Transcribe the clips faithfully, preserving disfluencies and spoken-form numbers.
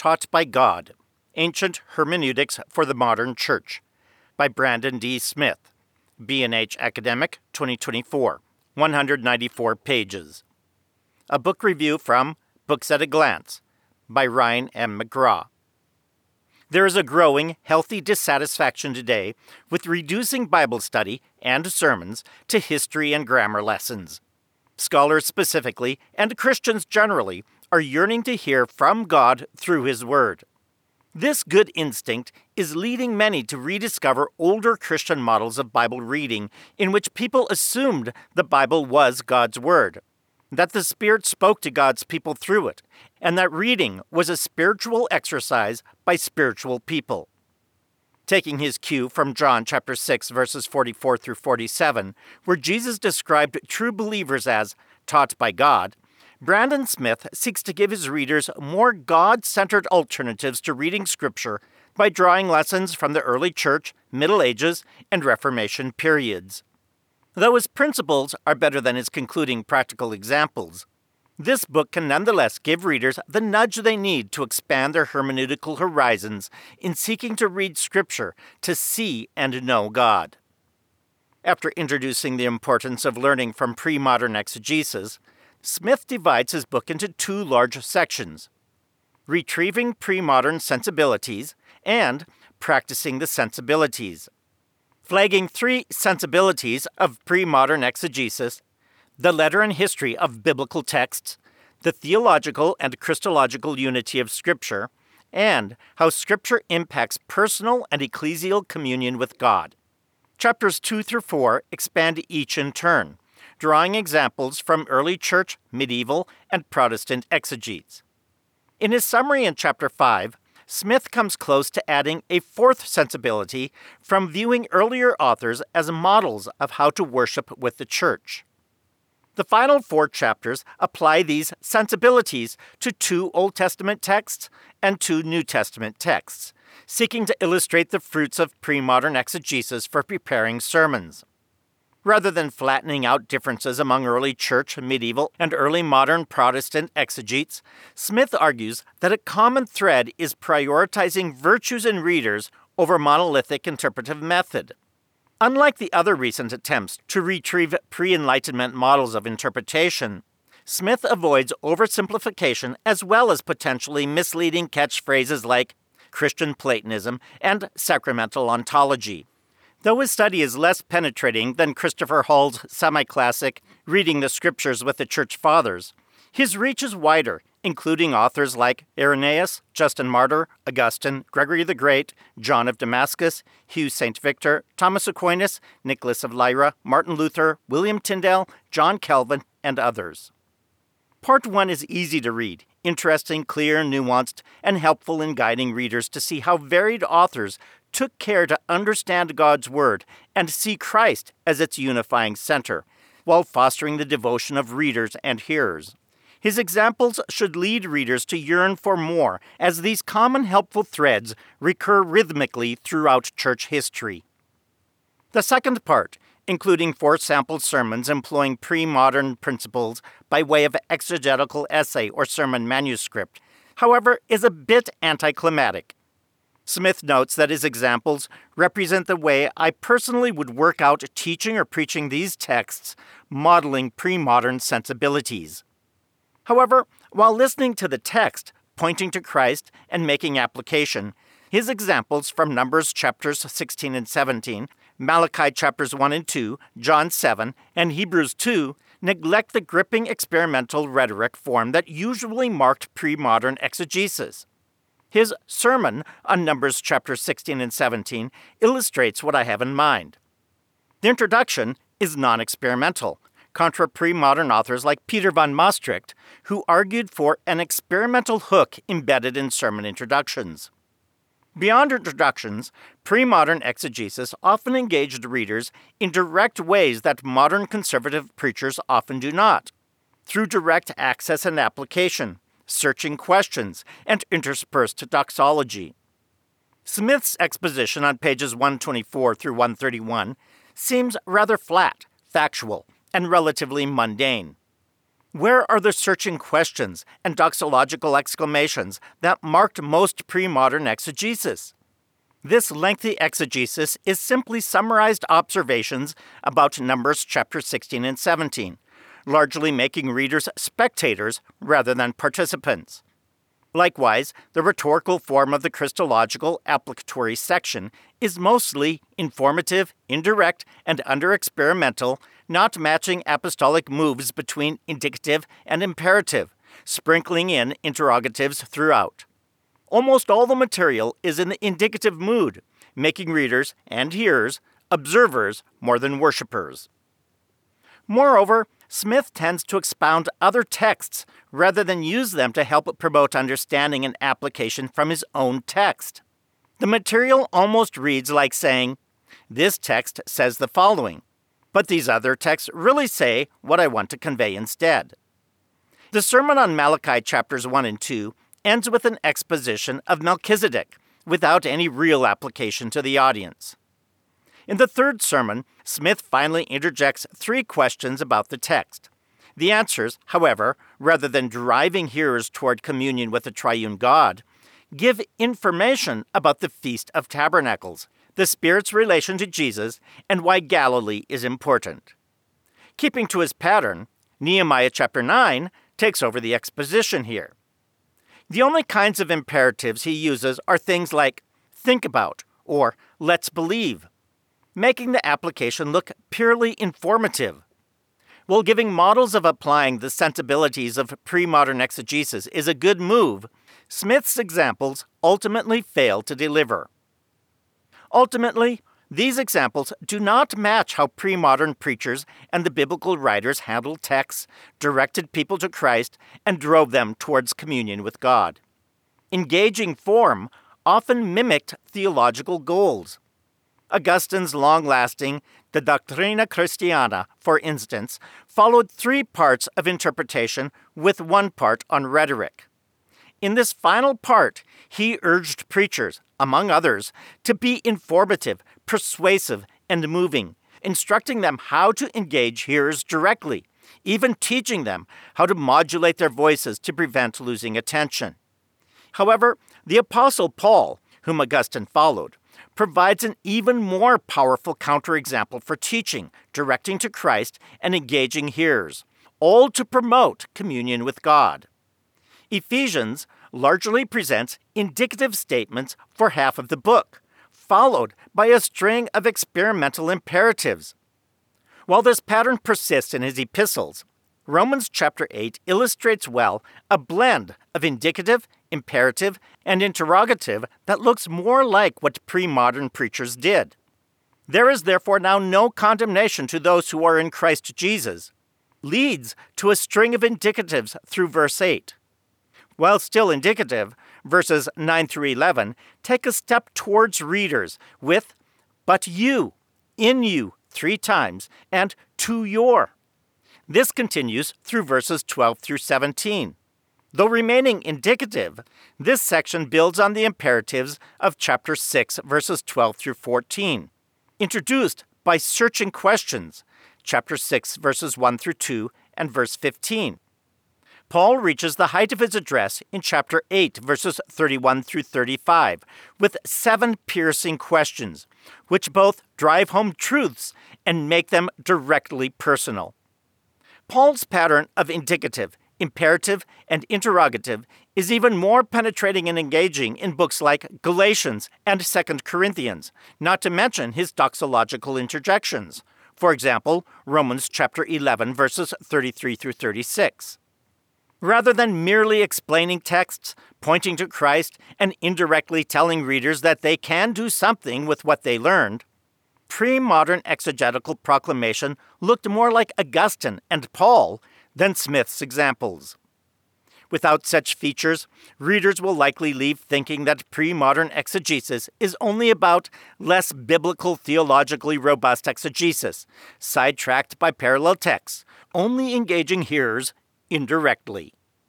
Taught by God, Ancient Hermeneutics for the Modern Church, by Brandon D. Smith, B and H Academic, twenty twenty-four, one hundred ninety-four pages. A book review from Books at a Glance, by Ryan M. McGraw. There is a growing, healthy dissatisfaction today with reducing Bible study and sermons to history and grammar lessons. Scholars specifically, and Christians generally, are yearning to hear from God through His Word. This good instinct is leading many to rediscover older Christian models of Bible reading in which people assumed the Bible was God's Word, that the Spirit spoke to God's people through it, and that reading was a spiritual exercise by spiritual people. Taking his cue from John chapter six, verses forty-four through forty-seven, where Jesus described true believers as taught by God, Brandon Smith seeks to give his readers more God-centered alternatives to reading Scripture by drawing lessons from the early Church, Middle Ages, and Reformation periods. Though his principles are better than his concluding practical examples, this book can nonetheless give readers the nudge they need to expand their hermeneutical horizons in seeking to read Scripture to see and know God. After introducing the importance of learning from pre-modern exegesis, Smith divides his book into two large sections: Retrieving Pre-Modern Sensibilities and Practicing the Sensibilities, flagging three sensibilities of pre-modern exegesis: the letter and history of biblical texts, the theological and Christological unity of Scripture, and how Scripture impacts personal and ecclesial communion with God. Chapters two through four expand each in turn, drawing examples from early church, medieval, and Protestant exegetes. In his summary in chapter five, Smith comes close to adding a fourth sensibility from viewing earlier authors as models of how to worship with the church. The final four chapters apply these sensibilities to two Old Testament texts and two New Testament texts, seeking to illustrate the fruits of pre-modern exegesis for preparing sermons. Rather than flattening out differences among early church, medieval, and early modern Protestant exegetes, Smith argues that a common thread is prioritizing virtues in readers over monolithic interpretive method. Unlike the other recent attempts to retrieve pre-Enlightenment models of interpretation, Smith avoids oversimplification as well as potentially misleading catchphrases like Christian Platonism and sacramental ontology. Though his study is less penetrating than Christopher Hall's semi-classic Reading the Scriptures with the Church Fathers, his reach is wider, including authors like Irenaeus, Justin Martyr, Augustine, Gregory the Great, John of Damascus, Hugh Saint Victor, Thomas Aquinas, Nicholas of Lyra, Martin Luther, William Tyndale, John Calvin, and others. Part one is easy to read, interesting, clear, nuanced, and helpful in guiding readers to see how varied authors took care to understand God's Word and see Christ as its unifying center, while fostering the devotion of readers and hearers. His examples should lead readers to yearn for more, as these common helpful threads recur rhythmically throughout church history. The second part, including four sample sermons employing pre-modern principles by way of exegetical essay or sermon manuscript, however, is a bit anticlimactic. Smith notes that his examples represent the way I personally would work out teaching or preaching these texts, modeling pre-modern sensibilities. However, while listening to the text, pointing to Christ, and making application, his examples from Numbers chapters sixteen and seventeen, Malachi chapters one and two, John seven, and Hebrews two neglect the gripping experimental rhetoric form that usually marked pre-modern exegesis. His sermon on Numbers chapters sixteen and seventeen illustrates what I have in mind. The introduction is non-experimental, contra pre-modern authors like Peter von Maastricht, who argued for an experimental hook embedded in sermon introductions. Beyond introductions, pre-modern exegesis often engaged readers in direct ways that modern conservative preachers often do not, through direct access and application, searching questions, and interspersed doxology. Smith's exposition on pages one twenty-four through one thirty-one seems rather flat, factual, and relatively mundane. Where are the searching questions and doxological exclamations that marked most pre-modern exegesis? This lengthy exegesis is simply summarized observations about Numbers chapter sixteen and seventeen, largely making readers spectators rather than participants. Likewise, the rhetorical form of the Christological applicatory section is mostly informative, indirect, and under-experimental, not matching apostolic moves between indicative and imperative, sprinkling in interrogatives throughout. Almost all the material is in the indicative mood, making readers and hearers observers more than worshippers. Moreover, Smith tends to expound other texts rather than use them to help promote understanding and application from his own text. The material almost reads like saying, "This text says the following, but these other texts really say what I want to convey instead." The sermon on Malachi chapters one and two ends with an exposition of Melchizedek, without any real application to the audience. In the third sermon, Smith finally interjects three questions about the text. The answers, however, rather than driving hearers toward communion with the triune God, give information about the Feast of Tabernacles, the Spirit's relation to Jesus, and why Galilee is important. Keeping to his pattern, Nehemiah chapter nine takes over the exposition here. The only kinds of imperatives he uses are things like "think about" or "let's believe," making the application look purely informative. While giving models of applying the sensibilities of pre-modern exegesis is a good move, Smith's examples ultimately fail to deliver. Ultimately, these examples do not match how pre-modern preachers and the biblical writers handled texts, directed people to Christ, and drove them towards communion with God. Engaging form often mimicked theological goals. Augustine's long-lasting De Doctrina Christiana, for instance, followed three parts of interpretation with one part on rhetoric. In this final part, he urged preachers, among others, to be informative, persuasive, and moving, instructing them how to engage hearers directly, even teaching them how to modulate their voices to prevent losing attention. However, the Apostle Paul, whom Augustine followed, provides an even more powerful counterexample for teaching, directing to Christ, and engaging hearers, all to promote communion with God. Ephesians largely presents indicative statements for half of the book, followed by a string of experimental imperatives. While this pattern persists in his epistles, Romans chapter eight illustrates well a blend of indicative, imperative, and interrogative that looks more like what pre-modern preachers did. There is therefore now no condemnation to those who are in Christ Jesus, leads to a string of indicatives through verse eight. While still indicative, verses nine through eleven take a step towards readers with "but you," "in you" three times, and "to your." This continues through verses twelve through seventeen. Though remaining indicative, this section builds on the imperatives of chapter six, verses twelve through fourteen, introduced by searching questions, chapter six, verses one through two, and verse fifteen. Paul reaches the height of his address in chapter eight, verses thirty-one through thirty-five, with seven piercing questions, which both drive home truths and make them directly personal. Paul's pattern of indicative, imperative, and interrogative is even more penetrating and engaging in books like Galatians and Second Corinthians, not to mention his doxological interjections. For example, Romans chapter eleven, verses thirty-three through thirty-six. Rather than merely explaining texts, pointing to Christ, and indirectly telling readers that they can do something with what they learned, pre-modern exegetical proclamation looked more like Augustine and Paul than Smith's examples. Without such features, readers will likely leave thinking that pre-modern exegesis is only about less biblical, theologically robust exegesis, sidetracked by parallel texts, only engaging hearers indirectly.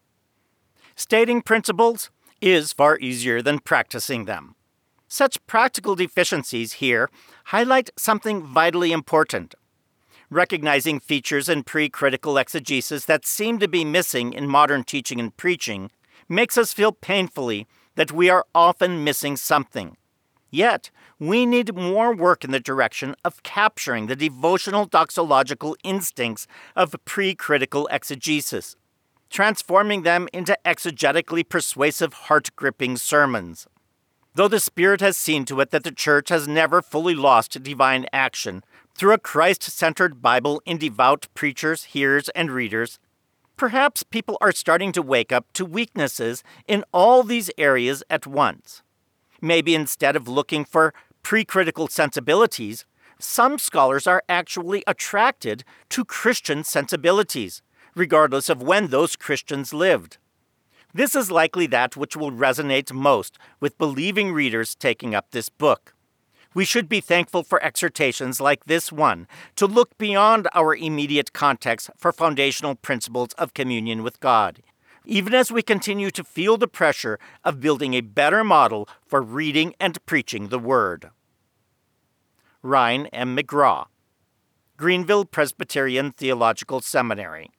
Stating principles is far easier than practicing them. Such practical deficiencies here highlight something vitally important. Recognizing features in pre-critical exegesis that seem to be missing in modern teaching and preaching makes us feel painfully that we are often missing something. Yet, we need more work in the direction of capturing the devotional doxological instincts of pre-critical exegesis, transforming them into exegetically persuasive, heart-gripping sermons. Though the Spirit has seen to it that the Church has never fully lost divine action through a Christ-centered Bible in devout preachers, hearers, and readers, perhaps people are starting to wake up to weaknesses in all these areas at once. Maybe instead of looking for pre-critical sensibilities, some scholars are actually attracted to Christian sensibilities, regardless of when those Christians lived. This is likely that which will resonate most with believing readers taking up this book. We should be thankful for exhortations like this one to look beyond our immediate context for foundational principles of communion with God, even as we continue to feel the pressure of building a better model for reading and preaching the Word. Ryan M. McGraw, Greenville Presbyterian Theological Seminary.